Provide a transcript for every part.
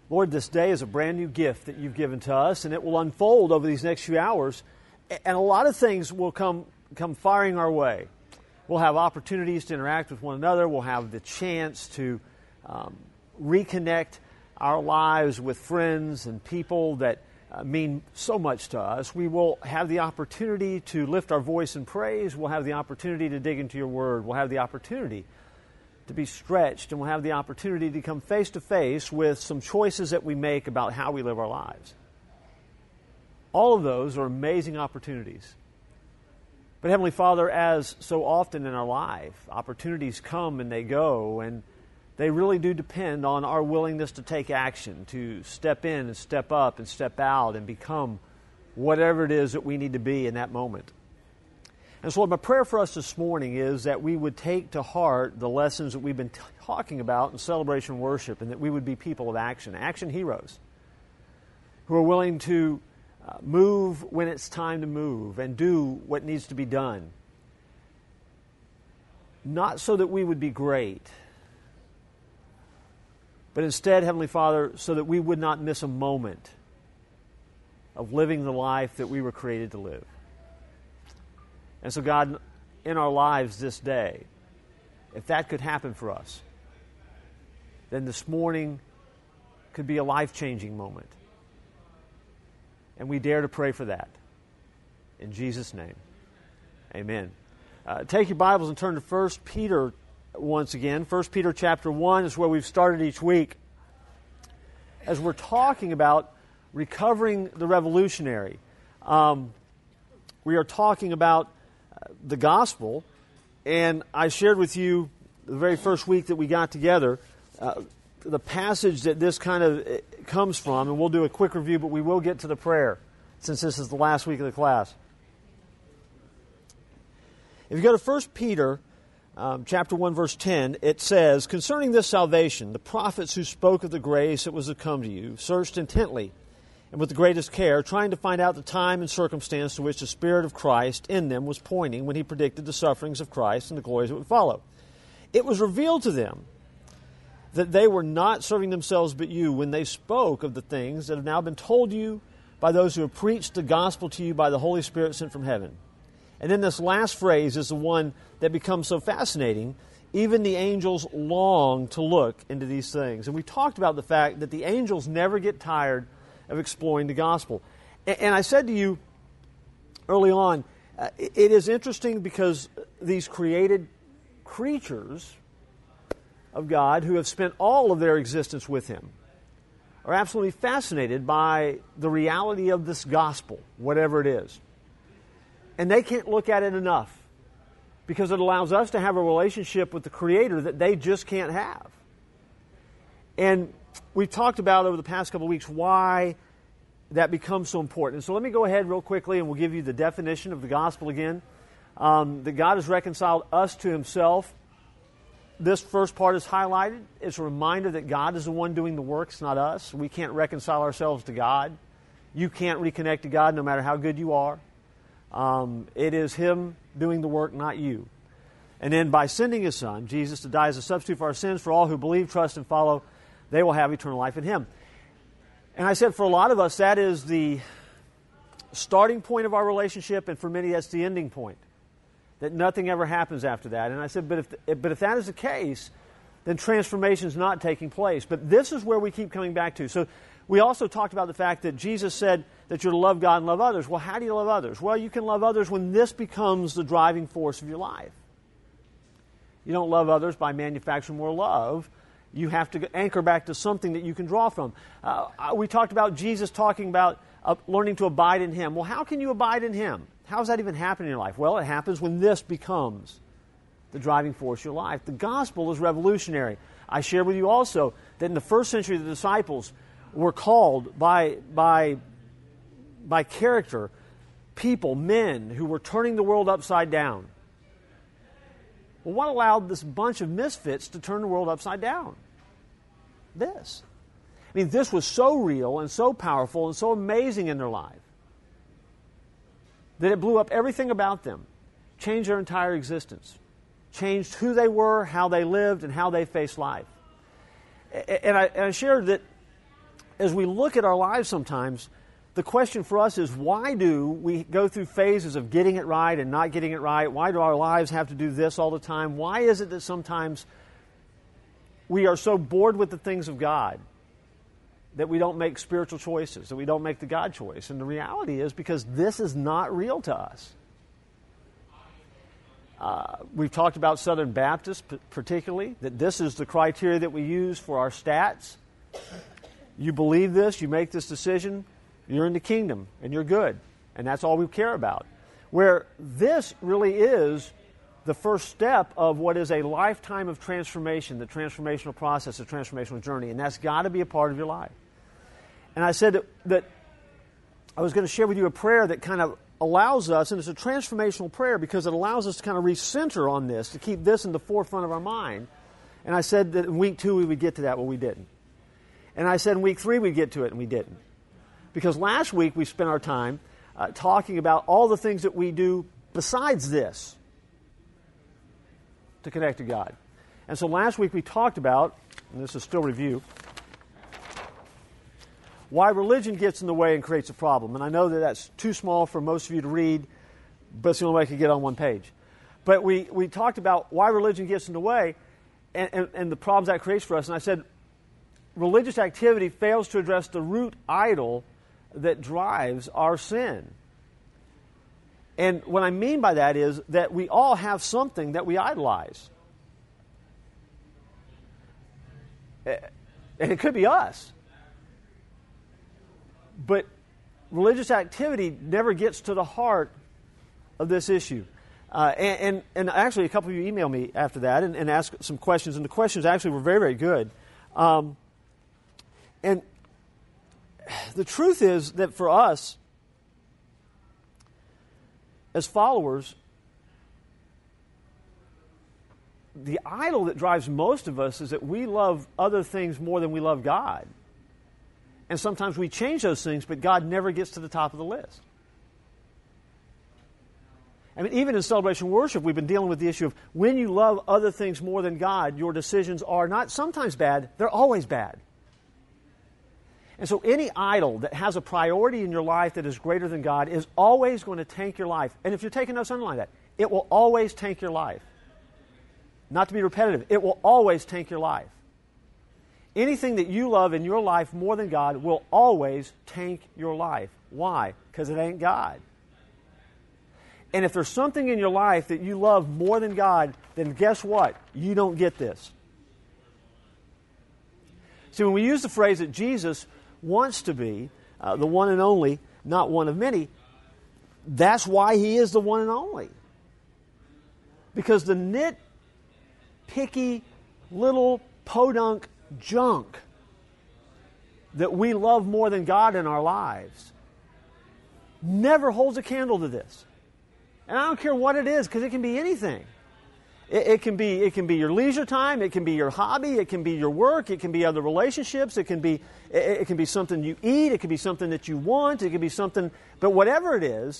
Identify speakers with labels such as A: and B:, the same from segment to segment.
A: Lord, this day is a brand new gift that you've given to us, and it will unfold over these next few hours. And a lot of things will come firing our way. We'll have opportunities to interact with one another. We'll have the chance to reconnect our lives with friends and people that mean so much to us. We will have the opportunity to lift our voice in praise. We'll have the opportunity to dig into your word. We'll have the opportunity to be stretched, and we'll have the opportunity to come face to face with some choices that we make about how we live our lives. All of those are amazing opportunities. But Heavenly Father, as so often in our life, opportunities come and they go, and they really do depend on our willingness to take action, to step in and step up and step out and become whatever it is that we need to be in that moment. And so Lord, my prayer for us this morning is that we would take to heart the lessons that we've been talking about in celebration worship, and that we would be people of action, action heroes, who are willing to move when it's time to move and do what needs to be done. Not so that we would be great, but instead, Heavenly Father, so that we would not miss a moment of living the life that we were created to live. And so God, in our lives this day, if that could happen for us, then this morning could be a life-changing moment. And we dare to pray for that. In Jesus' name, amen. Take your Bibles and turn to 1 Peter once again. 1 Peter chapter 1 is where we've started each week. As we're talking about recovering the revolutionary, we are talking about the gospel, and I shared with you the very first week that we got together the passage that this kind of comes from, and we'll do a quick review, but we will get to the prayer since this is the last week of the class. If you go to 1 Peter chapter 1, verse 10, it says, "Concerning this salvation, the prophets who spoke of the grace that was to come to you searched intently and with the greatest care, trying to find out the time and circumstance to which the Spirit of Christ in them was pointing when he predicted the sufferings of Christ and the glories that would follow. It was revealed to them that they were not serving themselves but you when they spoke of the things that have now been told you by those who have preached the gospel to you by the Holy Spirit sent from heaven." And then this last phrase is the one that becomes so fascinating. "Even the angels long to look into these things." And we talked about the fact that the angels never get tired of exploring the gospel. And I said to you early on, it is interesting because these created creatures of God who have spent all of their existence with Him are absolutely fascinated by the reality of this gospel, whatever it is. And they can't look at it enough because it allows us to have a relationship with the Creator that they just can't have. And we've talked about over the past couple of weeks why that becomes so important. And so let me go ahead real quickly and we'll give you the definition of the gospel again. That God has reconciled us to Himself. This first part is highlighted. It's a reminder that God is the one doing the works, not us. We can't reconcile ourselves to God. You can't reconnect to God no matter how good you are. It is Him doing the work, not you. And then by sending His Son, Jesus, to die as a substitute for our sins, for all who believe, trust, and follow, they will have eternal life in Him. And I said for a lot of us, that is the starting point of our relationship, and for many, that's the ending point. That nothing ever happens after that. And I said, but if that is the case, then transformation is not taking place. But this is where we keep coming back to. So we also talked about the fact that Jesus said that you're to love God and love others. Well, how do you love others? Well, you can love others when this becomes the driving force of your life. You don't love others by manufacturing more love. You have to anchor back to something that you can draw from. We talked about Jesus talking about learning to abide in Him. Well, how can you abide in Him? How does that even happen in your life? Well, it happens when this becomes the driving force of your life. The gospel is revolutionary. I shared with you also that in the first century, the disciples were called by character, people, men who were turning the world upside down. Well, what allowed this bunch of misfits to turn the world upside down? This. I mean, this was so real and so powerful and so amazing in their life that it blew up everything about them, changed their entire existence, changed who they were, how they lived, and how they faced life. And I shared that as we look at our lives sometimes, the question for us is, why do we go through phases of getting it right and not getting it right? Why do our lives have to do this all the time? Why is it that sometimes we are so bored with the things of God that we don't make spiritual choices, that we don't make the God choice? And the reality is because this is not real to us. We've talked about Southern Baptists particularly, that this is the criteria that we use for our stats. You believe this, you make this decision, you're in the kingdom, and you're good. And that's all we care about. Where this really is the first step of what is a lifetime of transformation, the transformational process, the transformational journey. And that's got to be a part of your life. And I said that I was going to share with you a prayer that kind of allows us, and it's a transformational prayer because it allows us to kind of recenter on this, to keep this in the forefront of our mind. And I said that in week 2 we would get to that, well, we didn't. And I said in week 3 we'd get to it, and we didn't. Because last week we spent our time talking about all the things that we do besides this to connect to God. And so last week we talked about, and this is still review, why religion gets in the way and creates a problem. And I know that that's too small for most of you to read, but it's the only way I could get on one page. But we talked about why religion gets in the way and the problems that creates for us. And I said religious activity fails to address the root idol that drives our sin. And what I mean by that is that we all have something that we idolize. And it could be us. But religious activity never gets to the heart of this issue. And actually, a couple of you emailed me after that and asked some questions. And the questions actually were very, very good. And the truth is that for us, as followers, the idol that drives most of us is that we love other things more than we love God. And sometimes we change those things, but God never gets to the top of the list. I mean, even in celebration worship, we've been dealing with the issue of when you love other things more than God, your decisions are not sometimes bad, they're always bad. And so any idol that has a priority in your life that is greater than God is always going to tank your life. And if you're taking notes, underline that. It will always tank your life. Not to be repetitive, it will always tank your life. Anything that you love in your life more than God will always tank your life. Why? Because it ain't God. And if there's something in your life that you love more than God, then guess what? You don't get this. See, when we use the phrase that Jesus wants to be the one and only, not one of many, that's why He is the one and only. Because the nitpicky little podunk junk that we love more than God in our lives never holds a candle to this. And I don't care what it is, because it can be anything. It can be your leisure time, it can be your hobby, it can be your work, it can be other relationships, it can be something you eat, it can be something that you want, it can be something, but whatever it is,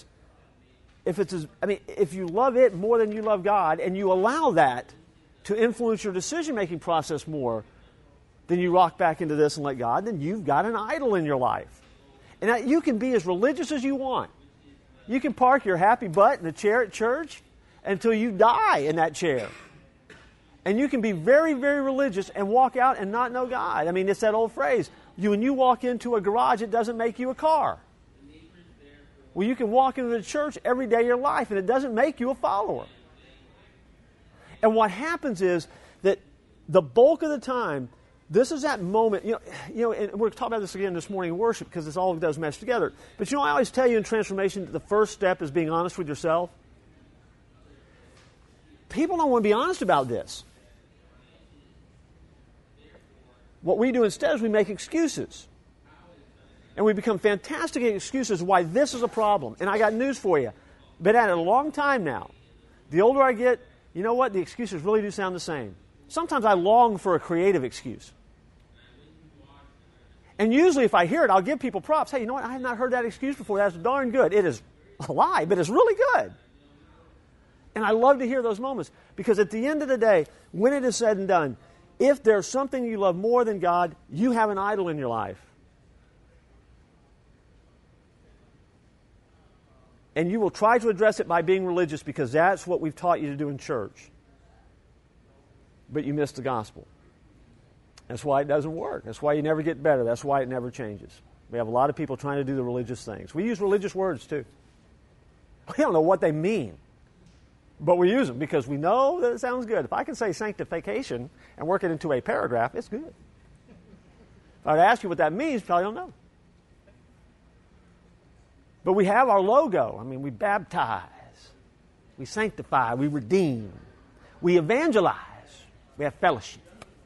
A: if you love it more than you love God and you allow that to influence your decision-making process more than you rock back into this and let God, then you've got an idol in your life. And you can be as religious as you want. You can park your happy butt in a chair at church until you die in that chair. And you can be very, very religious and walk out and not know God. I mean, it's that old phrase, when you walk into a garage, it doesn't make you a car. Well, you can walk into the church every day of your life, and it doesn't make you a follower. And what happens is that the bulk of the time, this is that moment, and we're talking about this again this morning in worship because this all does mesh together. But I always tell you in transformation that the first step is being honest with yourself. People don't want to be honest about this. What we do instead is we make excuses. And we become fantastic at excuses why this is a problem. And I got news for you. Been at it a long time now. The older I get, you know what? The excuses really do sound the same. Sometimes I long for a creative excuse. And usually if I hear it, I'll give people props. Hey, you know what? I have not heard that excuse before. That's darn good. It is a lie, but it's really good. And I love to hear those moments because at the end of the day, when it is said and done, if there's something you love more than God, you have an idol in your life. And you will try to address it by being religious because that's what we've taught you to do in church. But you miss the gospel. That's why it doesn't work. That's why you never get better. That's why it never changes. We have a lot of people trying to do the religious things. We use religious words too. We don't know what they mean. But we use them because we know that it sounds good. If I can say sanctification and work it into a paragraph, it's good. If I'd ask you what that means, you probably don't know. But we have our logo. I mean, we baptize, we sanctify, we redeem, we evangelize, we have fellowship.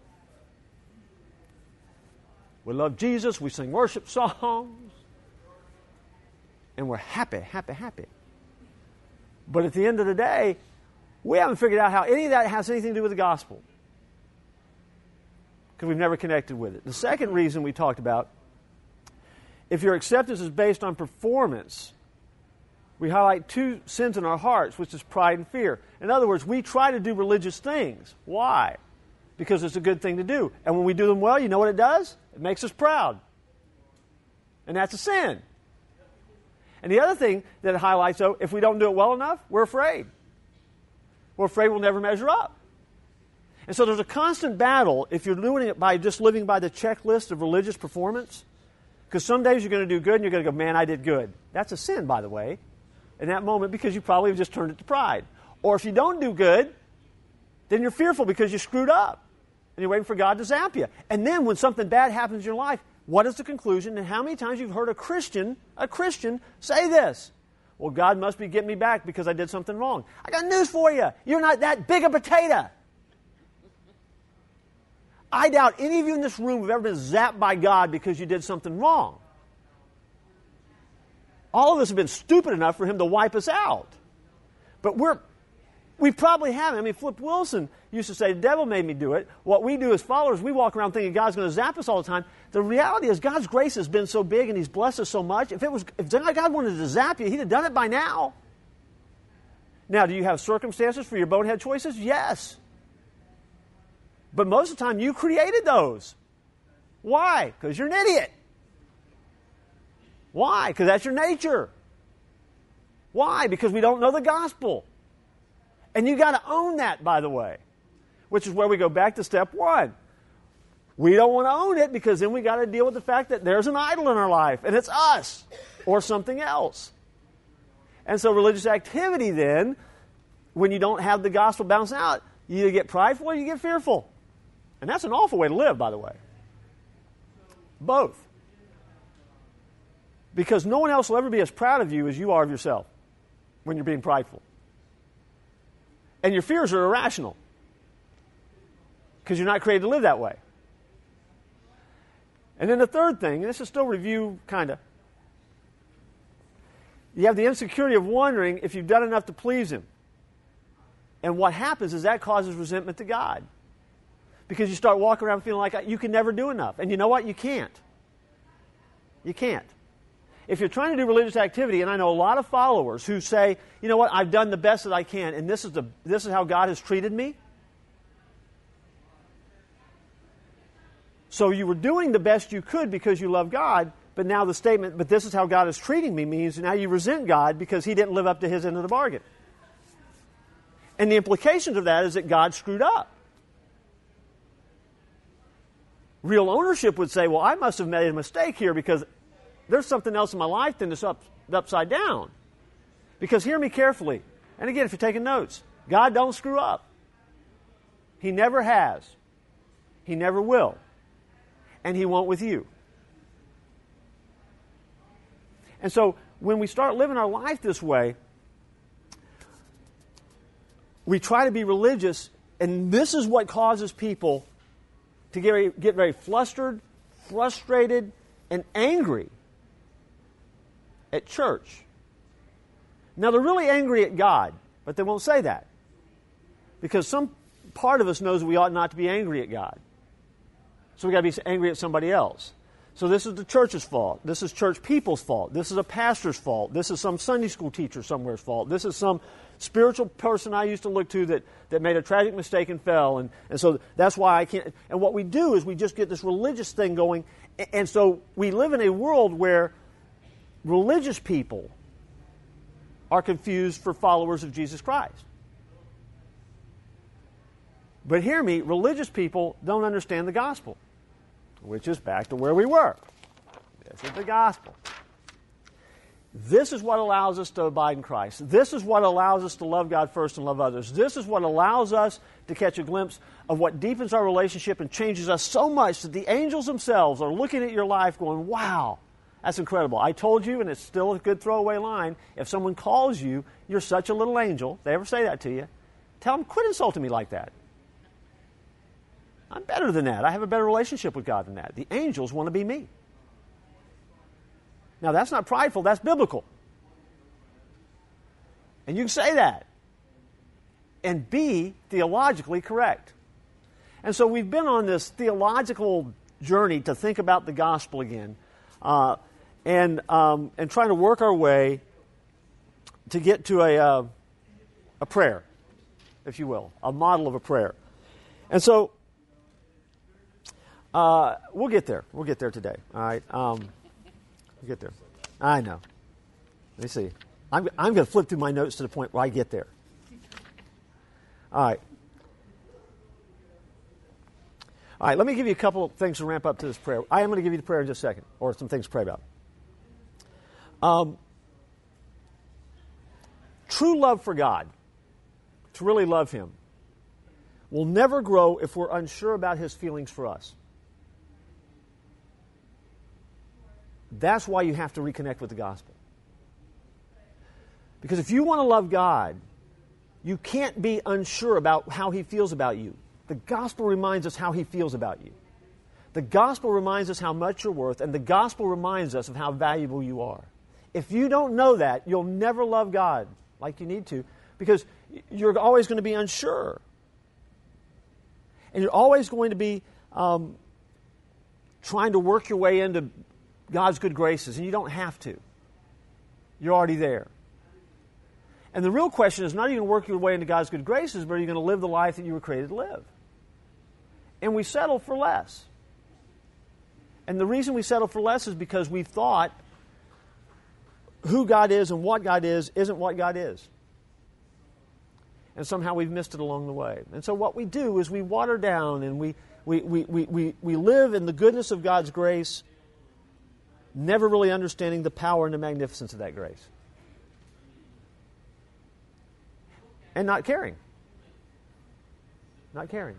A: We love Jesus, we sing worship songs, and we're happy, happy, happy. But at the end of the day, we haven't figured out how any of that has anything to do with the gospel. Because we've never connected with it. The second reason we talked about, if your acceptance is based on performance, we highlight two sins in our hearts, which is pride and fear. In other words, we try to do religious things. Why? Because it's a good thing to do. And when we do them well, you know what it does? It makes us proud. And that's a sin. And the other thing that it highlights, though, if we don't do it well enough, we're afraid. We're afraid we'll never measure up. And so there's a constant battle if you're doing it by just living by the checklist of religious performance. Because some days you're going to do good and you're going to go, man, I did good. That's a sin, by the way, in that moment because you probably have just turned it to pride. Or if you don't do good, then you're fearful because you screwed up. And you're waiting for God to zap you. And then when something bad happens in your life, what is the conclusion? And how many times you've heard a Christian say this? Well, God must be getting me back because I did something wrong. I got news for you. You're not that big a potato. I doubt any of you in this room have ever been zapped by God because you did something wrong. All of us have been stupid enough for Him to wipe us out. But we probably haven't. I mean, Flip Wilson used to say, the devil made me do it. What we do as followers, we walk around thinking God's going to zap us all the time. The reality is God's grace has been so big and He's blessed us so much. If God wanted to zap you, He'd have done it by now. Now, do you have circumstances for your bonehead choices? Yes. But most of the time, you created those. Why? Because you're an idiot. Why? Because that's your nature. Why? Because we don't know the gospel. And you got to own that, by the way, which is where we go back to step one. We don't want to own it because then we got to deal with the fact that there's an idol in our life, and it's us or something else. And so religious activity then, when you don't have the gospel balanced out, you either get prideful or you get fearful. And that's an awful way to live, by the way. Both. Because no one else will ever be as proud of you as you are of yourself when you're being prideful. And your fears are irrational because you're not created to live that way. And then the third thing, and this is still review kind of, you have the insecurity of wondering if you've done enough to please Him. And what happens is that causes resentment to God. Because you start walking around feeling like you can never do enough. And you know what? You can't. You can't. If you're trying to do religious activity, and I know a lot of followers who say, you know what, I've done the best that I can, and this is how God has treated me. So you were doing the best you could because you love God, but now the statement, but this is how God is treating me, means now you resent God because He didn't live up to His end of the bargain. And the implications of that is that God screwed up. Real ownership would say, well, I must have made a mistake here because there's something else in my life than this upside down. Because hear me carefully. And again, if you're taking notes, God don't screw up. He never has. He never will. And He won't with you. And so when we start living our life this way, we try to be religious, and this is what causes people to get very flustered, frustrated, and angry at church. Now, they're really angry at God, but they won't say that. Because some part of us knows we ought not to be angry at God. So we've got to be angry at somebody else. So this is the church's fault. This is church people's fault. This is a pastor's fault. This is some Sunday school teacher somewhere's fault. This is some spiritual person I used to look to that made a tragic mistake and fell. And so that's why I can't. And what we do is we just get this religious thing going. And so we live in a world where religious people are confused for followers of Jesus Christ. But hear me, religious people don't understand the gospel, which is back to where we were. This is the gospel. This is what allows us to abide in Christ. This is what allows us to love God first and love others. This is what allows us to catch a glimpse of what deepens our relationship and changes us so much that the angels themselves are looking at your life going, wow, that's incredible. I told you, and it's still a good throwaway line, if someone calls you, you're such a little angel, if they ever say that to you, tell them, quit insulting me like that. I'm better than that. I have a better relationship with God than that. The angels want to be me. Now, that's not prideful, that's biblical. And you can say that and be theologically correct. And so we've been on this theological journey to think about the gospel again and trying to work our way to get to a prayer, if you will, a model of a prayer. And so we'll get there. We'll get there today. All right. We'll get there. I know. Let me see. I'm going to flip through my notes to the point where I get there. All right. All right, let me give you a couple of things to ramp up to this prayer. I am going to give you the prayer in just a second, or some things to pray about. True love for God, to really love Him, will never grow if we're unsure about His feelings for us. That's why you have to reconnect with the gospel. Because if you want to love God, you can't be unsure about how He feels about you. The gospel reminds us how He feels about you. The gospel reminds us how much you're worth, and the gospel reminds us of how valuable you are. If you don't know that, you'll never love God like you need to, because you're always going to be unsure. And you're always going to be trying to work your way into God's good graces, and you don't have to. You're already there. And the real question is not are you going to work your way into God's good graces, but are you going to live the life that you were created to live? And we settle for less. And the reason we settle for less is because we've thought who God is and what God is isn't what God is. And somehow we've missed it along the way. And so what we do is we water down and we live in the goodness of God's grace, never really understanding the power and the magnificence of that grace. And not caring. Not caring.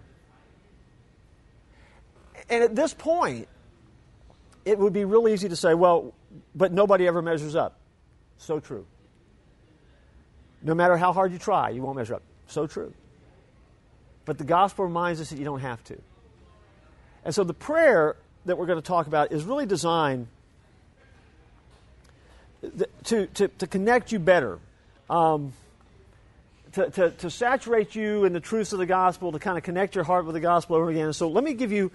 A: And at this point, it would be real easy to say, well, but nobody ever measures up. So true. No matter how hard you try, you won't measure up. So true. But the gospel reminds us that you don't have to. And so the prayer that we're going to talk about is really designed to connect you better, to saturate you in the truths of the gospel, to kind of connect your heart with the gospel over again. So let me give you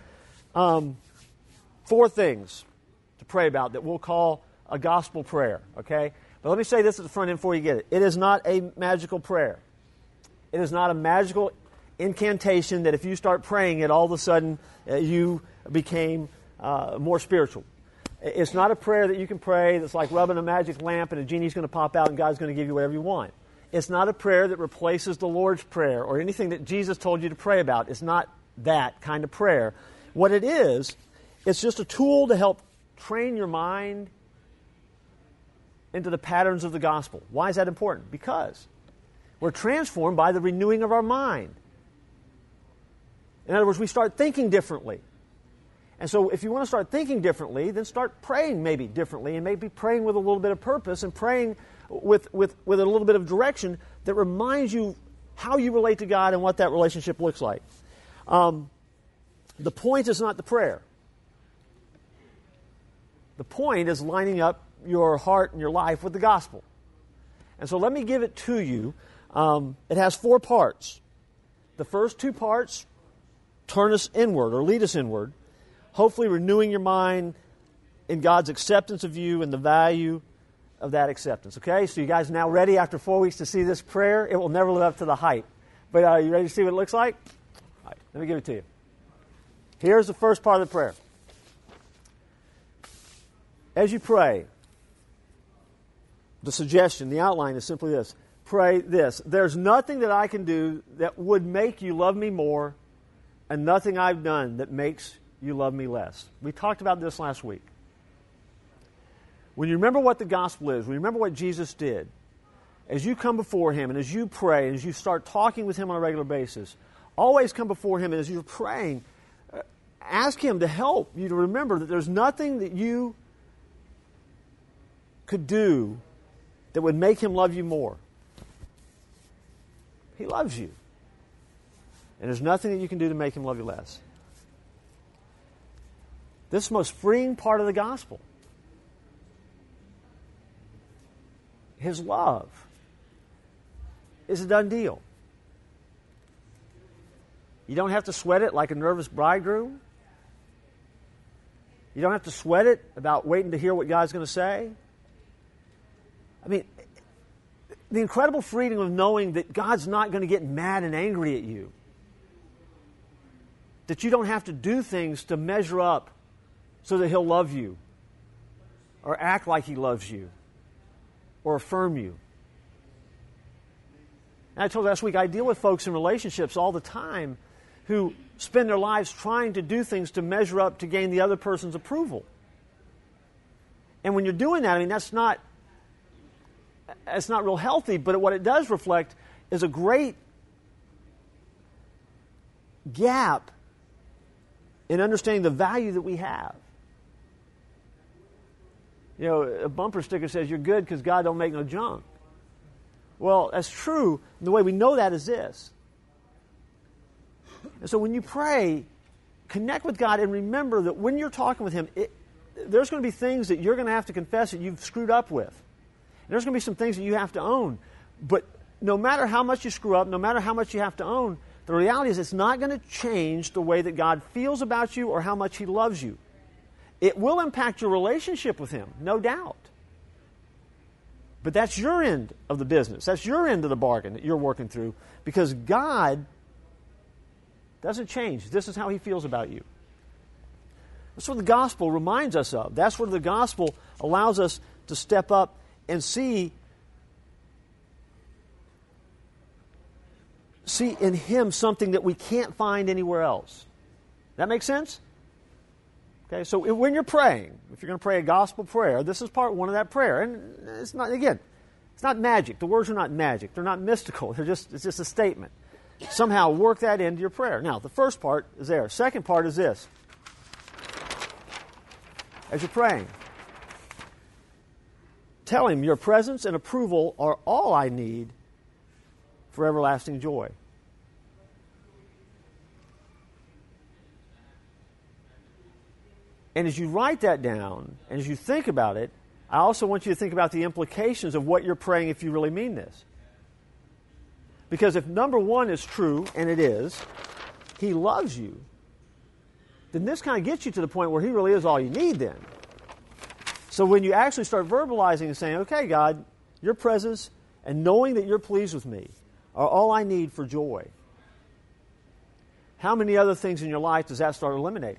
A: 4 things to pray about that we'll call a gospel prayer, okay? But let me say this at the front end before you get it. It is not a magical prayer. It is not a magical incantation that if you start praying it, all of a sudden you became more spiritual. It's not a prayer that you can pray that's like rubbing a magic lamp and a genie's going to pop out and God's going to give you whatever you want. It's not a prayer that replaces the Lord's Prayer or anything that Jesus told you to pray about. It's not that kind of prayer. What it is, it's just a tool to help train your mind into the patterns of the gospel. Why is that important? Because we're transformed by the renewing of our mind. In other words, we start thinking differently. And so if you want to start thinking differently, then start praying maybe differently, and maybe praying with a little bit of purpose and praying with a little bit of direction that reminds you how you relate to God and what that relationship looks like. The point is not the prayer. The point is lining up your heart and your life with the gospel. And so let me give it to you. It has 4 parts. The first 2 parts turn us inward or lead us inward, hopefully renewing your mind in God's acceptance of you and the value of that acceptance. Okay, so you guys now ready after 4 weeks to see this prayer? It will never live up to the hype. But are you ready to see what it looks like? All right, let me give it to you. Here's the first part of the prayer. As you pray, the suggestion, the outline is simply this. Pray this. There's nothing that I can do that would make you love me more, and nothing I've done that makes you love me less. We talked about this last week. When you remember what the gospel is, when you remember what Jesus did, as you come before Him and as you pray, and as you start talking with Him on a regular basis, always come before Him, and as you're praying, ask Him to help you to remember that there's nothing that you could do that would make Him love you more. He loves you. And there's nothing that you can do to make Him love you less. This is the most freeing part of the gospel. His love is a done deal. You don't have to sweat it like a nervous bridegroom. You don't have to sweat it about waiting to hear what God's going to say. I mean, the incredible freedom of knowing that God's not going to get mad and angry at you. That you don't have to do things to measure up so that He'll love you, or act like He loves you, or affirm you. And I told you last week, I deal with folks in relationships all the time who spend their lives trying to do things to measure up to gain the other person's approval. And when you're doing that, I mean, that's not real healthy, but what it does reflect is a great gap in understanding the value that we have. You know, a bumper sticker says, "You're good because God don't make no junk." Well, that's true. And the way we know that is this. And so when you pray, connect with God and remember that when you're talking with Him, there's going to be things that you're going to have to confess that you've screwed up with. And there's going to be some things that you have to own. But no matter how much you screw up, no matter how much you have to own, the reality is it's not going to change the way that God feels about you or how much He loves you. It will impact your relationship with Him, no doubt. But that's your end of the business. That's your end of the bargain that you're working through, because God doesn't change. This is how He feels about you. That's what the gospel reminds us of. That's where the gospel allows us to step up and see in Him something that we can't find anywhere else. That make sense? Okay, so when you're praying, if you're going to pray a gospel prayer, this is part one of that prayer. And it's not, again, it's not magic. The words are not magic. They're not mystical. It's just a statement. Somehow work that into your prayer. Now, the first part is there. Second part is this. As you're praying, tell Him your presence and approval are all I need for everlasting joy. And as you write that down, and as you think about it, I also want you to think about the implications of what you're praying if you really mean this. Because if number one is true, and it is, He loves you, then this kind of gets you to the point where He really is all you need then. So when you actually start verbalizing and saying, okay, God, your presence and knowing that you're pleased with me are all I need for joy. How many other things in your life does that start eliminating?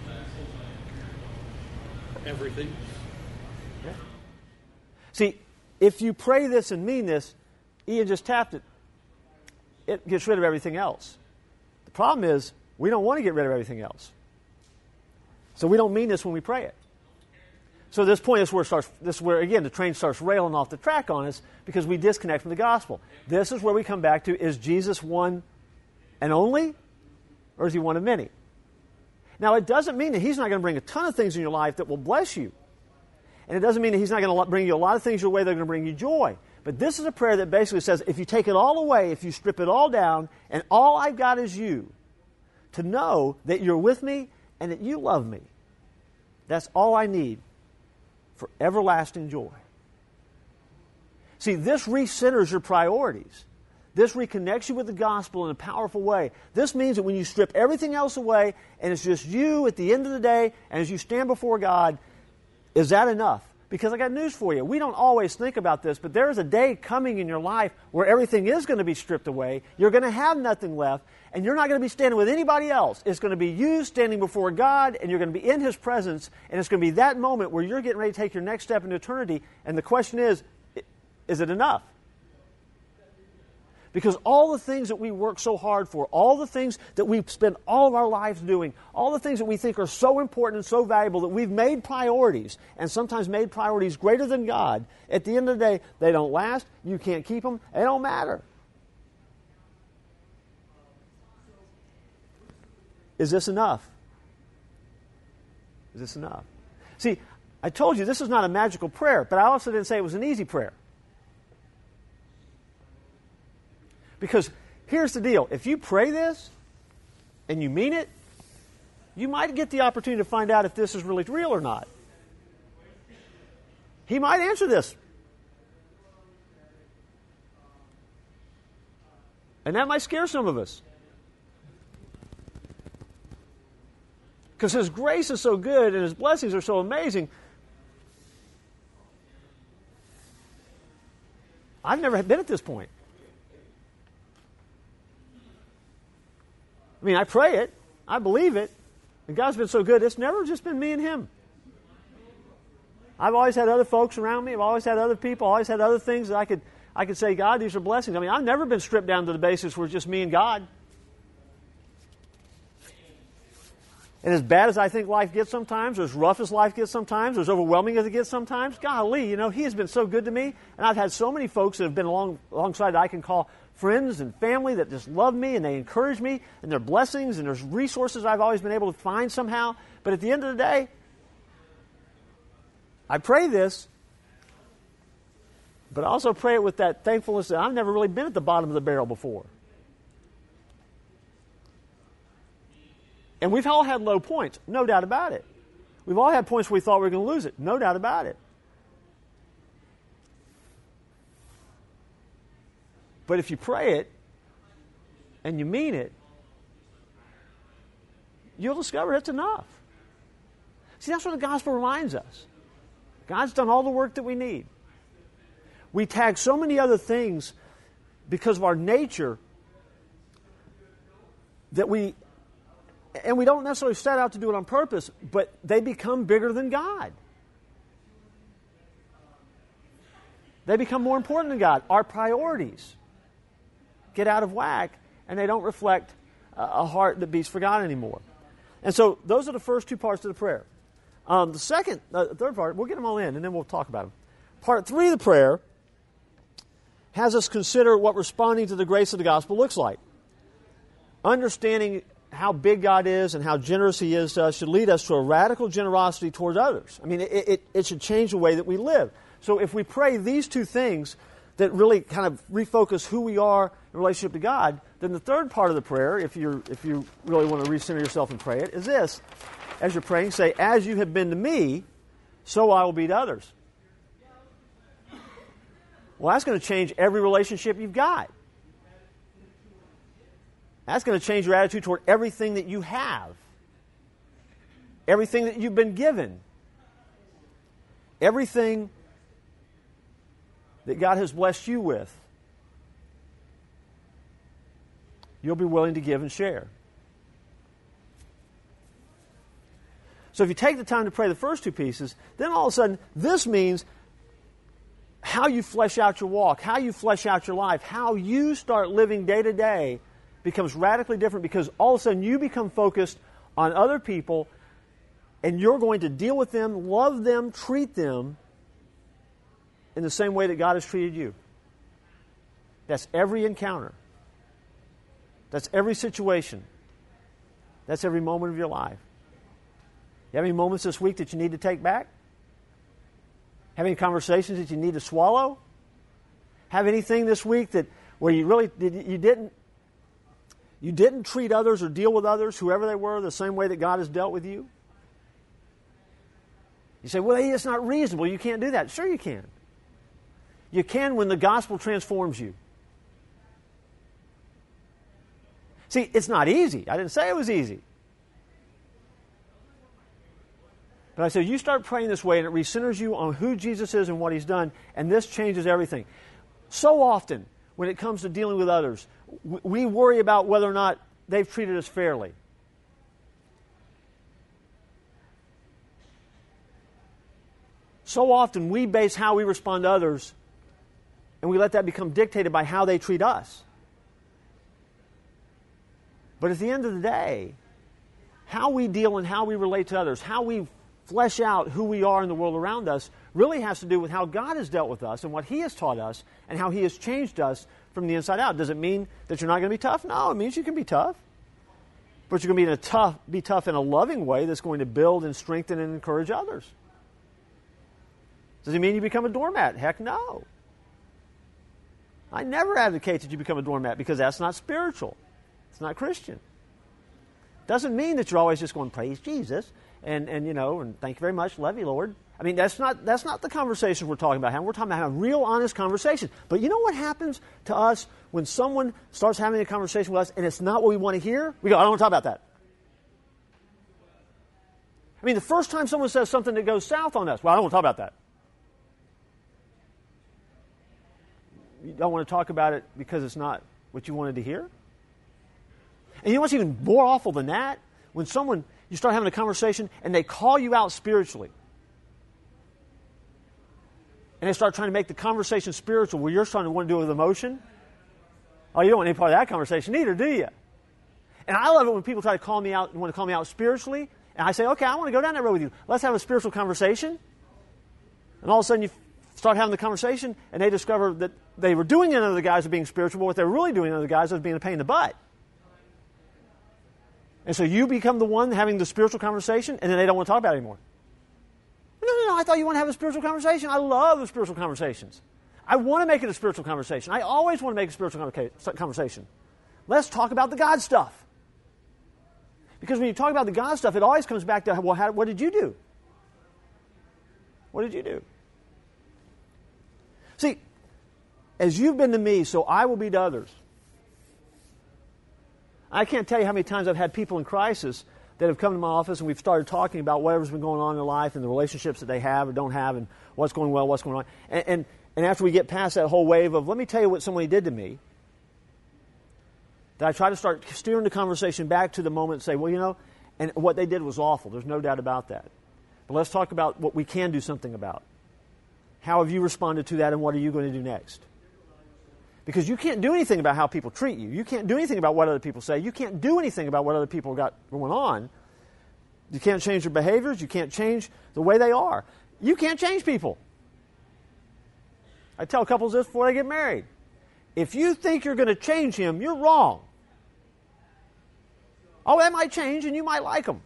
B: Everything.
A: Yeah. See, if you pray this and mean this, Ian just tapped it. It gets rid of everything else. The problem is, we don't want to get rid of everything else. So we don't mean this when we pray it. So at this point, this is where, again, the train starts railing off the track on us because we disconnect from the gospel. This is where we come back to, is Jesus one and only, or is He one of many? Now, it doesn't mean that He's not going to bring a ton of things in your life that will bless you. And it doesn't mean that He's not going to bring you a lot of things your way that are going to bring you joy. But this is a prayer that basically says, if you take it all away, if you strip it all down, and all I've got is you, to know that you're with me and that you love me, that's all I need for everlasting joy. See, this recenters your priorities. This reconnects you with the gospel in a powerful way. This means that when you strip everything else away and it's just you at the end of the day, and as you stand before God, is that enough? Because I got news for you. We don't always think about this, but there is a day coming in your life where everything is going to be stripped away. You're going to have nothing left, and you're not going to be standing with anybody else. It's going to be you standing before God, and you're going to be in His presence, and it's going to be that moment where you're getting ready to take your next step into eternity. And the question is Is it enough? Because all the things that we work so hard for, all the things that we spend all of our lives doing, all the things that we think are so important and so valuable that we've made priorities, and sometimes made priorities greater than God, at the end of the day, they don't last, you can't keep them, they don't matter. Is this enough? Is this enough? See, I told you this is not a magical prayer, but I also didn't say it was an easy prayer. Because here's the deal. If you pray this and you mean it, you might get the opportunity to find out if this is really real or not. He might answer this. And that might scare some of us. Because His grace is so good and His blessings are so amazing. I've never been at this point. I mean, I pray it, I believe it, and God's been so good, it's never just been me and Him. I've always had other folks around me, I've always had other people, always had other things that I could say, God, these are blessings. I mean, I've never been stripped down to the basis where it's just me and God. And as bad as I think life gets sometimes, or as rough as life gets sometimes, or as overwhelming as it gets sometimes, golly, He has been so good to me, and I've had so many folks that have been alongside that I can call friends and family that just love me and they encourage me, and their blessings, and there's resources I've always been able to find somehow. But at the end of the day, I pray this, but I also pray it with that thankfulness that I've never really been at the bottom of the barrel before. And we've all had low points, no doubt about it. We've all had points where we thought we were going to lose it, no doubt about it. But if you pray it and you mean it, you'll discover it's enough. See, that's what the gospel reminds us. God's done all the work that we need. We tag so many other things because of our nature that we don't necessarily set out to do it on purpose, but they become bigger than God. They become more important than God. Our priorities get out of whack, and they don't reflect a heart that beats for God anymore. And so those are the first two parts of the prayer. The third part, we'll get them all in, and then we'll talk about them. Part 3 of the prayer has us consider what responding to the grace of the gospel looks like. Understanding how big God is and how generous He is to us should lead us to a radical generosity towards others. I mean, it should change the way that we live. So if we pray these two things that really kind of refocus who we are in relationship to God, then the third part of the prayer, if you really want to recenter yourself and pray it, is this. As you're praying, say, as you have been to me, so I will be to others. Well, that's going to change every relationship you've got. That's going to change your attitude toward everything that you have. Everything that you've been given. Everything that God has blessed you with. You'll be willing to give and share. So if you take the time to pray the first two pieces, then all of a sudden, this means how you flesh out your walk, how you flesh out your life, how you start living day to day becomes radically different, because all of a sudden you become focused on other people, and you're going to deal with them, love them, treat them in the same way that God has treated you. That's every encounter. That's every situation. That's every moment of your life. You have any moments this week that you need to take back? Have any conversations that you need to swallow? Have anything this week that where you didn't treat others or deal with others, whoever they were, the same way that God has dealt with you? You say, well, it's not reasonable. You can't do that. Sure you can. You can when the gospel transforms you. See, it's not easy. I didn't say it was easy. But I said, you start praying this way and it recenters you on who Jesus is and what He's done, and this changes everything. So often, when it comes to dealing with others, we worry about whether or not they've treated us fairly. So often, we base how we respond to others And we let that become dictated by how they treat us. But at the end of the day, how we deal and how we relate to others, how we flesh out who we are in the world around us, really has to do with how God has dealt with us and what He has taught us and how He has changed us from the inside out. Does it mean that you're not going to be tough? No, it means you can be tough. But you're going to be tough in a loving way that's going to build and strengthen and encourage others. Does it mean you become a doormat? Heck no. I never advocate that you become a doormat because that's not spiritual. It's not Christian. Doesn't mean that you're always just going, praise Jesus, and thank you very much, love you, Lord. I mean, that's not the conversation we're talking about. We're talking about a real, honest conversation. But you know what happens to us when someone starts having a conversation with us and it's not what we want to hear? We go, I don't want to talk about that. I mean, the first time someone says something that goes south on us, well, I don't want to talk about that. You don't want to talk about it because it's not what you wanted to hear? And you know what's even more awful than that? When you start having a conversation and they call you out spiritually. And they start trying to make the conversation spiritual where you're starting to want to do it with emotion. Oh, you don't want any part of that conversation either, do you? And I love it when people try to call me out and want to call me out spiritually. And I say, okay, I want to go down that road with you. Let's have a spiritual conversation. And all of a sudden you start having the conversation and they discover that they were doing it under the guise of being spiritual, but what they're really doing under the guise of being a pain in the butt. And so you become the one having the spiritual conversation, and then they don't want to talk about it anymore. No, I thought you want to have a spiritual conversation. I love the spiritual conversations. I want to make it a spiritual conversation. I always want to make a spiritual conversation. Let's talk about the God stuff. Because when you talk about the God stuff, it always comes back to, well, what did you do? What did you do? See, as you've been to me, so I will be to others. I can't tell you how many times I've had people in crisis that have come to my office and we've started talking about whatever's been going on in their life and the relationships that they have or don't have and what's going well, what's going on. And after we get past that whole wave of, let me tell you what somebody did to me, that I try to start steering the conversation back to the moment and say, well, and what they did was awful. There's no doubt about that. But let's talk about what we can do something about. How have you responded to that and what are you going to do next? Because you can't do anything about how people treat you. You can't do anything about what other people say. You can't do anything about what other people got going on. You can't change their behaviors. You can't change the way they are. You can't change people. I tell couples this before they get married. If you think you're going to change him, you're wrong. Oh, that might change and you might like them.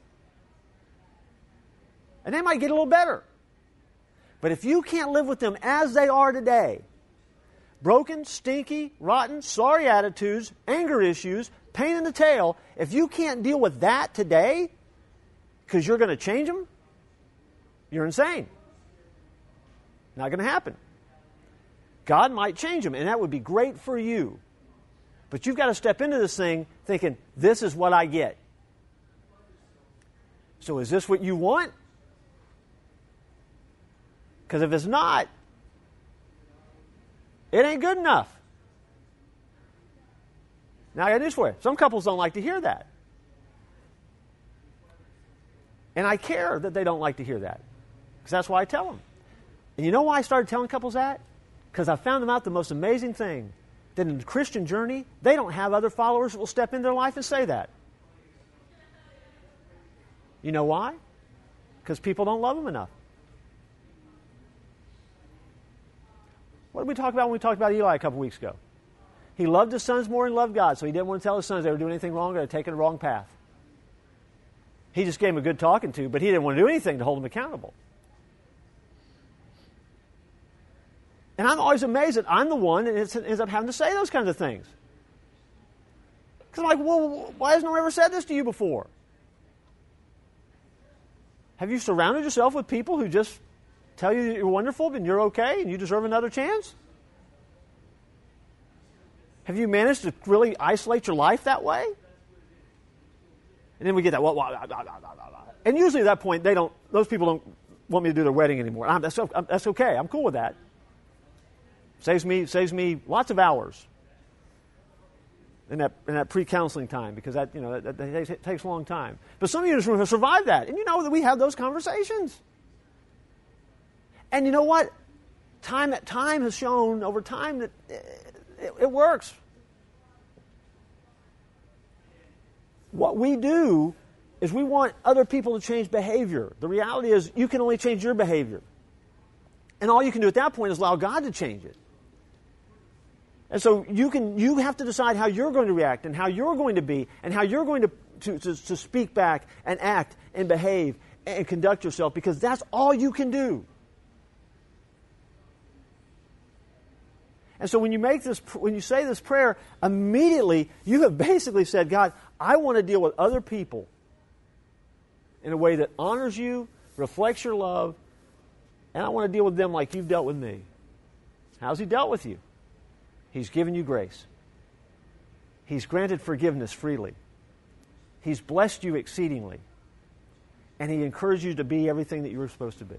A: And they might get a little better. But if you can't live with them as they are today, broken, stinky, rotten, sorry attitudes, anger issues, pain in the tail, if you can't deal with that today because you're going to change them, you're insane. Not going to happen. God might change them, and that would be great for you. But you've got to step into this thing thinking, this is what I get. So is this what you want? Because if it's not, it ain't good enough. Now, I got news for you. Some couples don't like to hear that. And I care that they don't like to hear that. Because that's why I tell them. And you know why I started telling couples that? Because I found them out the most amazing thing. That in the Christian journey, they don't have other followers that will step in their life and say that. You know why? Because people don't love them enough. What did we talk about when we talked about Eli a couple weeks ago? He loved his sons more than he loved God, so he didn't want to tell his sons they were doing anything wrong or they were taking the wrong path. He just gave them a good talking to, but he didn't want to do anything to hold them accountable. And I'm always amazed that I'm the one that ends up having to say those kinds of things. Because I'm like, well, why has no one ever said this to you before? Have you surrounded yourself with people who just tell you that you're wonderful and you're okay and you deserve another chance? Have you managed to really isolate your life that way? And then we get that, and usually at that point, those people don't want me to do their wedding anymore. That's okay. I'm cool with that. Saves me lots of hours in that pre-counseling time because that takes a long time. But some of you just survive that, and you know that we have those conversations. And you know what? time has shown over time that it works. What we do is we want other people to change behavior. The reality is you can only change your behavior. And all you can do at that point is allow God to change it. And so you have to decide how you're going to react and how you're going to be and how you're going to speak back and act and behave and conduct yourself, because that's all you can do. And so when you say this prayer, immediately you have basically said, God, I want to deal with other people in a way that honors you, reflects your love, and I want to deal with them like you've dealt with me. How's He dealt with you? He's given you grace. He's granted forgiveness freely. He's blessed you exceedingly. And He encouraged you to be everything that you were supposed to be.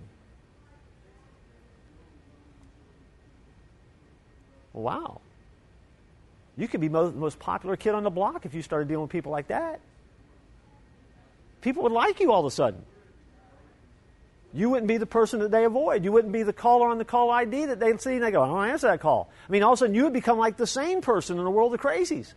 A: Wow. You could be the most popular kid on the block if you started dealing with people like that. People would like you all of a sudden. You wouldn't be the person that they avoid. You wouldn't be the caller on the call ID that they see and they go, I don't want to answer that call. I mean, all of a sudden you would become like the same person in a world of crazies.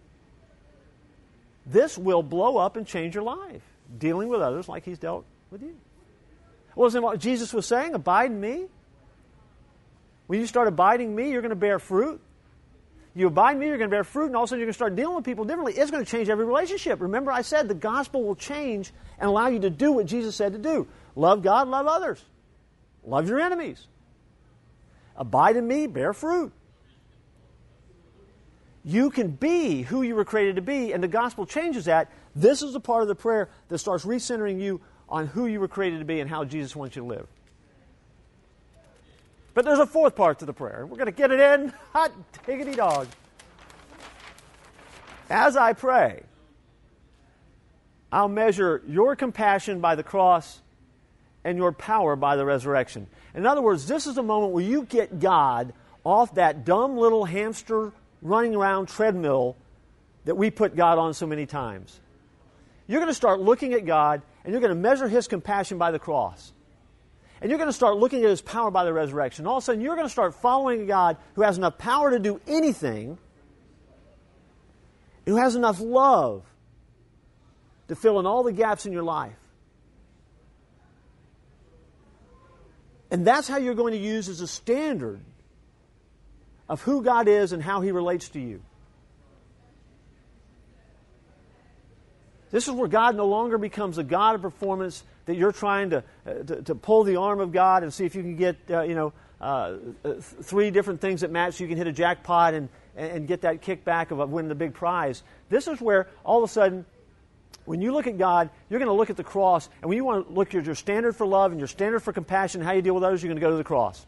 A: This will blow up and change your life, dealing with others like He's dealt with you. Wasn't what Jesus was saying? Abide in me. When you start abiding in me, you're going to bear fruit. You abide in me, you're going to bear fruit, and all of a sudden you're going to start dealing with people differently. It's going to change every relationship. Remember, I said the gospel will change and allow you to do what Jesus said to do. Love God, love others. Love your enemies. Abide in me, bear fruit. You can be who you were created to be, and the gospel changes that. This is the part of the prayer that starts recentering you on who you were created to be and how Jesus wants you to live. But there's a fourth part to the prayer. We're going to get it in. Hot diggity dog. As I pray, I'll measure your compassion by the cross and your power by the resurrection. In other words, this is the moment where you get God off that dumb little hamster running around treadmill that we put God on so many times. You're going to start looking at God, and you're going to measure His compassion by the cross. And you're going to start looking at His power by the resurrection. All of a sudden, you're going to start following a God who has enough power to do anything, who has enough love to fill in all the gaps in your life. And that's how you're going to use as a standard of who God is and how He relates to you. This is where God no longer becomes a God of performance that you're trying to pull the arm of God and see if you can get 3 different things that match so you can hit a jackpot and get that kickback of winning the big prize. This is where all of a sudden, when you look at God, you're going to look at the cross, and when you want to look at your standard for love and your standard for compassion, how you deal with others, you're going to go to the cross.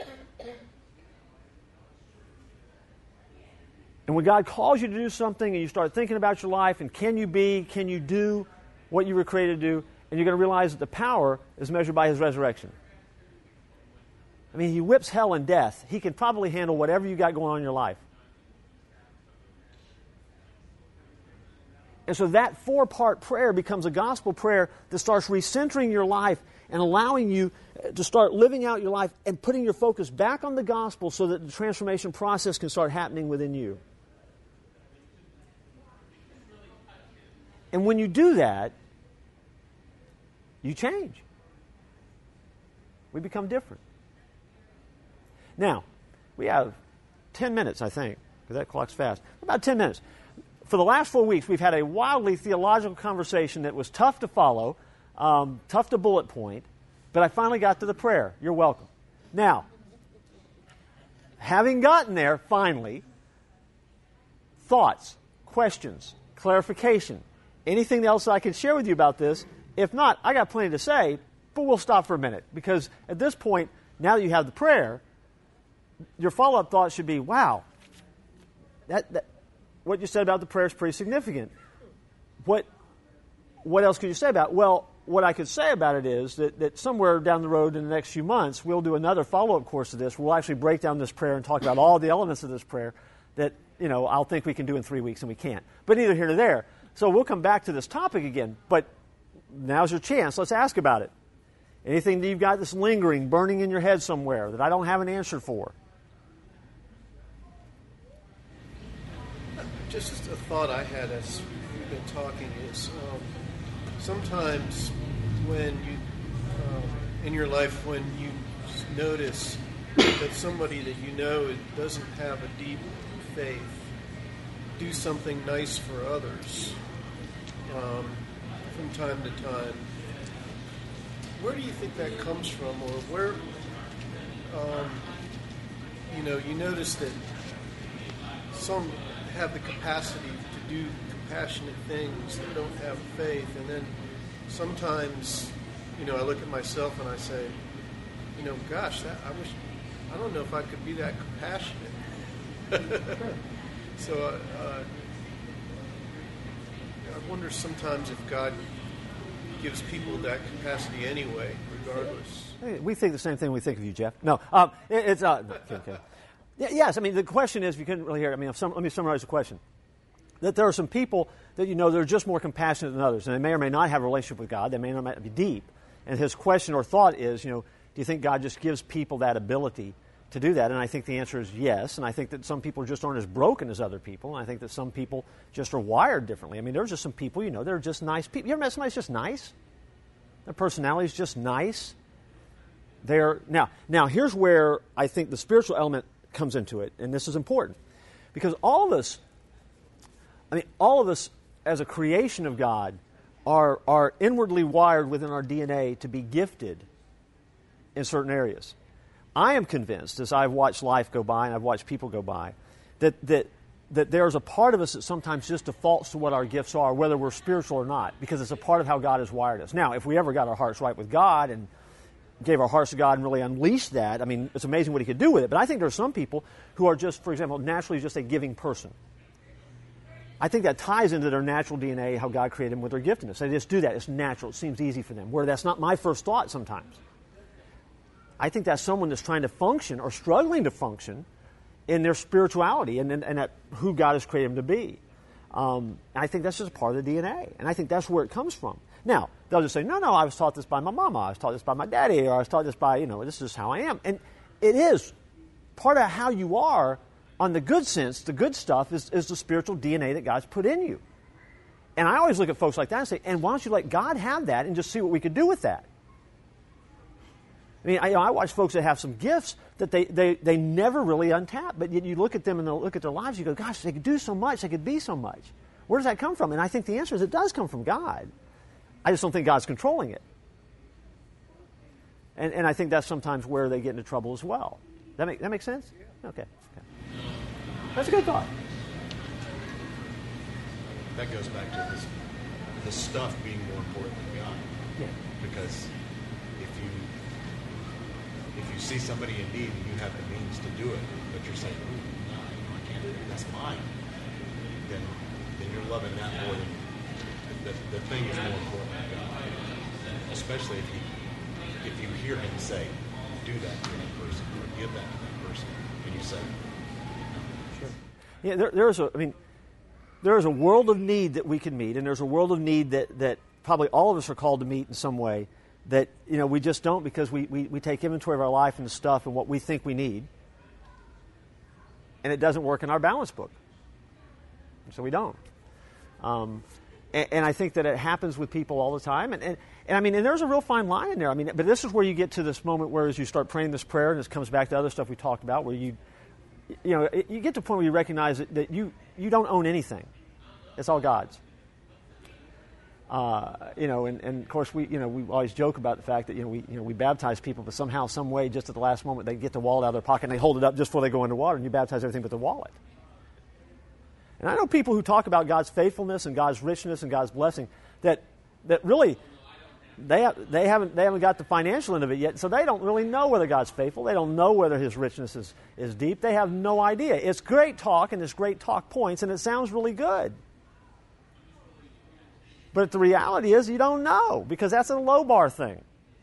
A: And when God calls you to do something and you start thinking about your life and can you do what you were created to do, and you're going to realize that the power is measured by His resurrection. I mean, He whips hell and death. He can probably handle whatever you got going on in your life. And so that 4-part prayer becomes a gospel prayer that starts recentering your life and allowing you to start living out your life and putting your focus back on the gospel so that the transformation process can start happening within you. And when you do that, you change. We become different. Now, we have 10 minutes, I think, because that clock's fast. About 10 minutes. For the last 4 weeks, we've had a wildly theological conversation that was tough to follow, tough to bullet point, but I finally got to the prayer. You're welcome. Now, having gotten there, finally, thoughts, questions, clarification, anything else I can share with you about this? If not, I got plenty to say, but we'll stop for a minute, because at this point, now that you have the prayer, your follow-up thought should be, wow, that what you said about the prayer is pretty significant. What else could you say about it? Well, what I could say about it is that somewhere down the road in the next few months, we'll do another follow-up course of this. We'll actually break down this prayer and talk about all the elements of this prayer that, I'll think we can do in 3 weeks and we can't. But neither here nor there. So we'll come back to this topic again, but now's your chance. Let's ask about it. Anything that you've got that's lingering, burning in your head somewhere that I don't have an answer for?
B: Just a thought I had as we've been talking is sometimes when you, in your life, when you notice that somebody that you know doesn't have a deep faith, do something nice for others from time to time. Where do you think that comes from, or where, you notice that some have the capacity to do compassionate things that don't have faith, and then sometimes, I look at myself and I say, gosh, I don't know if I could be that compassionate. So I wonder sometimes if God gives people that capacity anyway, regardless.
A: We think the same thing we think of you, Jeff. No, it's okay. Yes, I mean, the question is, if you couldn't really hear it, let me summarize the question. That there are some people that that are just more compassionate than others, and they may or may not have a relationship with God. They may or may not be deep. And his question or thought is, do you think God just gives people that ability to do that? And I think the answer is yes. And I think that some people just aren't as broken as other people. And I think that some people just are wired differently. I mean, there's just some people, they're just nice people. You ever met somebody who's just nice? Their personality is just nice. Now, here's where I think the spiritual element comes into it, and this is important, because all of us as a creation of God are inwardly wired within our DNA to be gifted in certain areas. I am convinced, as I've watched life go by and I've watched people go by, that there's a part of us that sometimes just defaults to what our gifts are, whether we're spiritual or not, because it's a part of how God has wired us. Now, if we ever got our hearts right with God and gave our hearts to God and really unleashed that, it's amazing what he could do with it. But I think there are some people who are just, for example, naturally just a giving person. I think that ties into their natural DNA, how God created them with their giftedness. They just do that. It's natural. It seems easy for them, where that's not my first thought sometimes. I think that's someone that's trying to function or struggling to function in their spirituality and at who God has created them to be. I think that's just part of the DNA, and I think that's where it comes from. Now, they'll just say, no, I was taught this by my mama, I was taught this by my daddy, or I was taught this by, this is how I am. And it is. Part of how you are, on the good sense, the good stuff, is the spiritual DNA that God's put in you. And I always look at folks like that and say, and why don't you let God have that and just see what we could do with that? I watch folks that have some gifts that they never really untap, but yet you look at them and look at their lives, you go, gosh, they could do so much, they could be so much. Where does that come from? And I think the answer is it does come from God. I just don't think God's controlling it. And I think that's sometimes where they get into trouble as well. That make sense? Yeah. Okay. That's a good thought.
C: That goes back to the stuff being more important than God.
A: Yeah.
C: Because if you see somebody in need and you have the means to do it, but you're saying, no, I can't do it, that's mine, then you're loving that more than the thing is more important than God. Especially if you hear him say, do that to that person, or give that to that person, and you say, no.
A: Sure. Yeah, there is a world of need that we can meet, and there's a world of need that probably all of us are called to meet in some way that we just don't, because we take inventory of our life and the stuff and what we think we need, and it doesn't work in our balance book. So we don't. And I think that it happens with people all the time. And there's a real fine line in there. But this is where you get to this moment where as you start praying this prayer, and this comes back to other stuff we talked about, where you get to a point where you recognize that you don't own anything. It's all God's. And of course we always joke about the fact that we baptize people, but somehow, some way, just at the last moment, they get the wallet out of their pocket and they hold it up just before they go into water, and you baptize everything but the wallet. And I know people who talk about God's faithfulness and God's richness and God's blessing that really they haven't got the financial end of it yet, so they don't really know whether God's faithful. They don't know whether His richness is deep. They have no idea. It's great talk, and it's great talk points, and it sounds really good. But the reality is you don't know, because that's a low bar thing.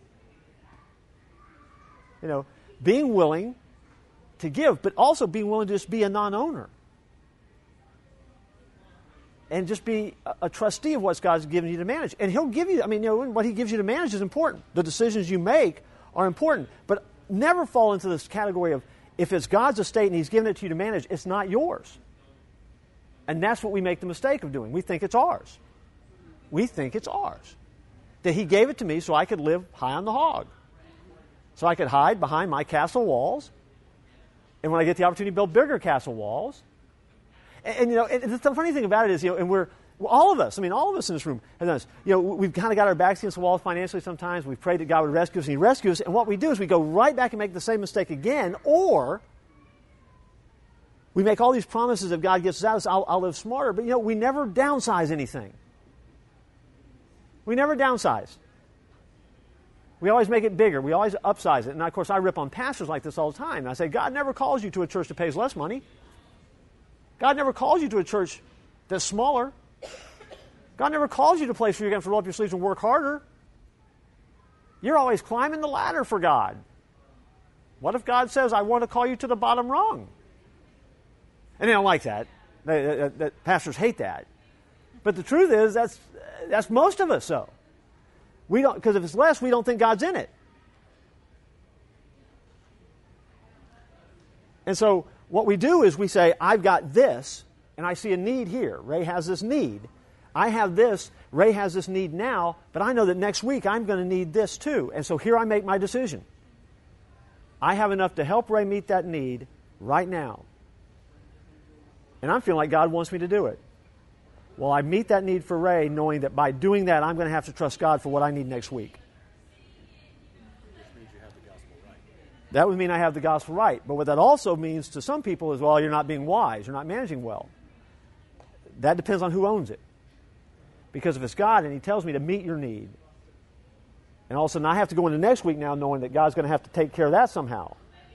A: Being willing to give, but also being willing to just be a non-owner. and just be a trustee of what God's given you to manage. And He'll give you, what He gives you to manage is important. The decisions you make are important. But never fall into this category of, if it's God's estate and He's given it to you to manage, it's not yours. And that's what we make the mistake of doing. We think it's ours. We think it's ours. That He gave it to me so I could live high on the hog. So I could hide behind my castle walls. And when I get the opportunity to build bigger castle walls. And the funny thing about it is, and we're all of us in this room have done this. We've kind of got our backs against the wall financially sometimes. We've prayed that God would rescue us, and He rescues us. And what we do is we go right back and make the same mistake again, or we make all these promises if God gets us out, I'll live smarter. But, we never downsize anything. We never downsize. We always make it bigger. We always upsize it. And, of course, I rip on pastors like this all the time. I say, God never calls you to a church that pays less money. God never calls you to a church that's smaller. God never calls you to a place where you're going to have to roll up your sleeves and work harder. You're always climbing the ladder for God. What if God says, I want to call you to the bottom rung? And they don't like that. Pastors hate that. But the truth is, that's most of us so. We don't, because if it's less, we don't think God's in it. And so what we do is we say, I've got this, and I see a need here. Ray has this need. I have this. Ray has this need now, but I know that next week I'm going to need this too. And so here I make my decision. I have enough to help Ray meet that need right now. And I'm feeling like God wants me to do it. Well, I meet that need for Ray knowing that by doing that, I'm going to have to trust God for what I need next week. That would mean I have the gospel right. But what that also means to some people is, well, you're not being wise. You're not managing well. That depends on who owns it. Because if it's God and He tells me to meet your need, and all of a sudden I have to go into next week now knowing that God's going to have to take care of that somehow,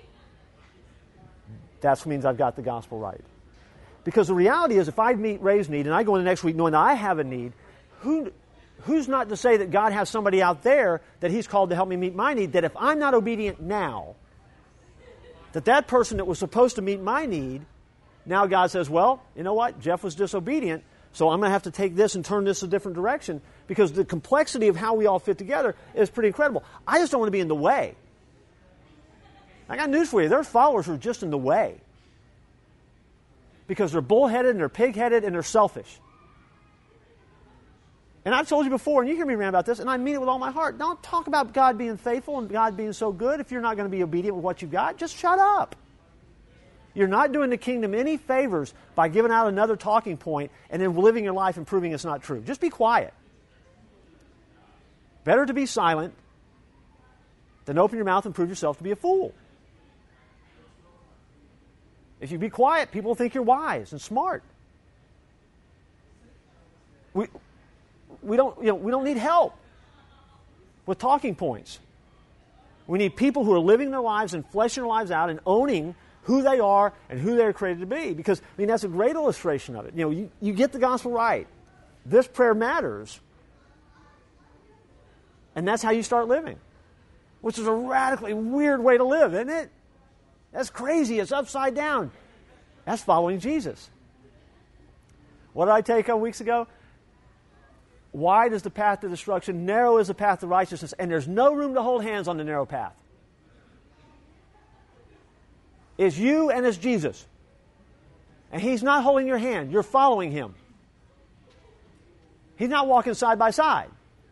A: that means I've got the gospel right. Because the reality is, if I meet Ray's need and I go into next week knowing that I have a need, who's not to say that God has somebody out there that He's called to help me meet my need, that if I'm not obedient now, that person that was supposed to meet my need, now God says, well, you know what? Jeff was disobedient, so I'm going to have to take this and turn this a different direction, because the complexity of how we all fit together is pretty incredible. I just don't want to be in the way. I got news for you. There's followers who are just in the way. Because they're bullheaded and they're pig-headed and they're selfish. And I've told you before, and you hear me rant about this, and I mean it with all my heart. Don't talk about God being faithful and God being so good if you're not going to be obedient with what you've got. Just shut up. You're not doing the kingdom any favors by giving out another talking point and then living your life and proving it's not true. Just be quiet. Better to be silent than open your mouth and prove yourself to be a fool. If you be quiet, people will think you're wise and smart. We don't need help with talking points. We need people who are living their lives and fleshing their lives out and owning who they are and who they're created to be. Because, that's a great illustration of it. You get the gospel right. This prayer matters. And that's how you start living. Which is a radically weird way to live, isn't it? That's crazy. It's upside down. That's following Jesus. What did I take on weeks ago? Wide is the path to destruction, narrow is the path to righteousness, and there's no room to hold hands on the narrow path. It's you and it's Jesus. And He's not holding your hand. You're following Him. He's not walking side by side.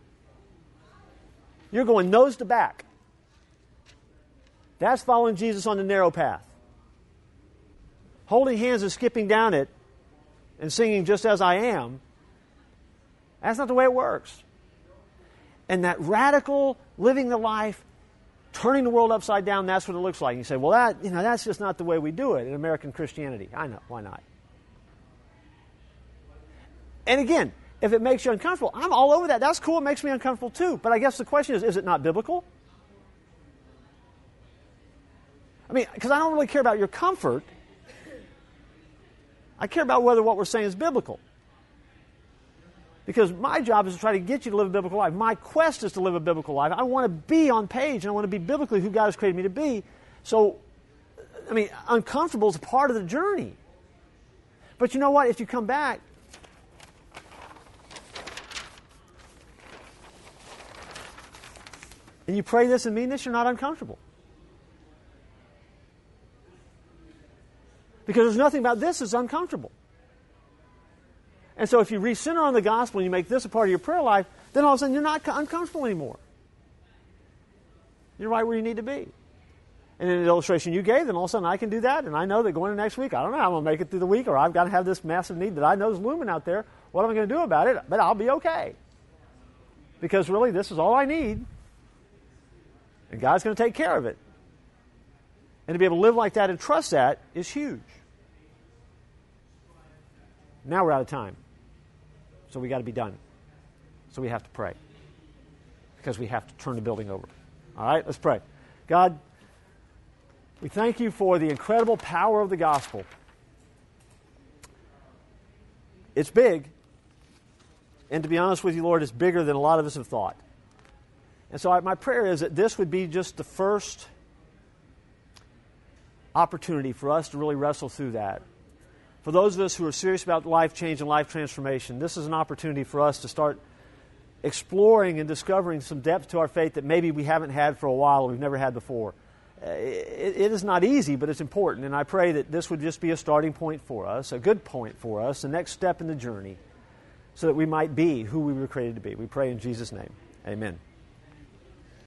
A: You're going nose to back. That's following Jesus on the narrow path. Holding hands and skipping down it and singing Just As I Am, that's not the way it works. And that radical living the life, turning the world upside down, that's what it looks like. And you say, well, that's just not the way we do it in American Christianity. I know, why not? And again, if it makes you uncomfortable, I'm all over that. That's cool, it makes me uncomfortable too. But I guess the question is it not biblical? Because I don't really care about your comfort. I care about whether what we're saying is biblical. Because my job is to try to get you to live a biblical life. My quest is to live a biblical life. I want to be on page, and I want to be biblically who God has created me to be. So, uncomfortable is a part of the journey. But you know what? If you come back, and you pray this and mean this, you're not uncomfortable. Because there's nothing about this that's uncomfortable. And so if you recenter on the gospel and you make this a part of your prayer life, then all of a sudden you're not uncomfortable anymore. You're right where you need to be. And in the illustration you gave, then all of a sudden I can do that, and I know that going into next week, I don't know how I'm going to make it through the week, or I've got to have this massive need that I know is looming out there. What am I going to do about it? But I'll be okay. Because really, this is all I need. And God's going to take care of it. And to be able to live like that and trust that is huge. Now we're out of time. So we got to be done. So we have to pray. Because we have to turn the building over. All right, let's pray. God, we thank you for the incredible power of the gospel. It's big. And to be honest with you, Lord, it's bigger than a lot of us have thought. And so my prayer is that this would be just the first opportunity for us to really wrestle through that. For those of us who are serious about life change and life transformation, this is an opportunity for us to start exploring and discovering some depth to our faith that maybe we haven't had for a while or we've never had before. It is not easy, but it's important. And I pray that this would just be a starting point for us, a good point for us, the next step in the journey, so that we might be who we were created to be. We pray in Jesus' name. Amen.